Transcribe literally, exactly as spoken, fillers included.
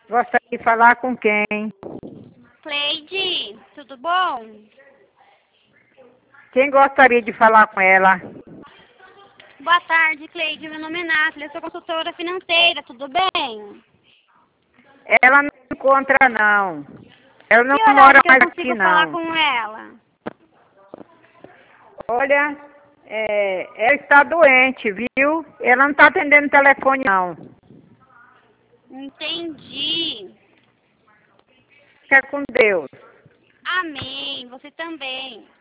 Gostaria de falar com quem? Cleide, tudo bom? Quem gostaria de falar com ela? Boa tarde, Cleide. Meu nome é Nátia, eu sou consultora financeira, tudo bem? Ela não encontra, não. Ela não Que mora horário que eu mais aqui, consigo falar não. com ela? Olha, é, ela está doente, viu? Ela não está atendendo o telefone, não. Entendi. Fica com Deus. Amém. Você também.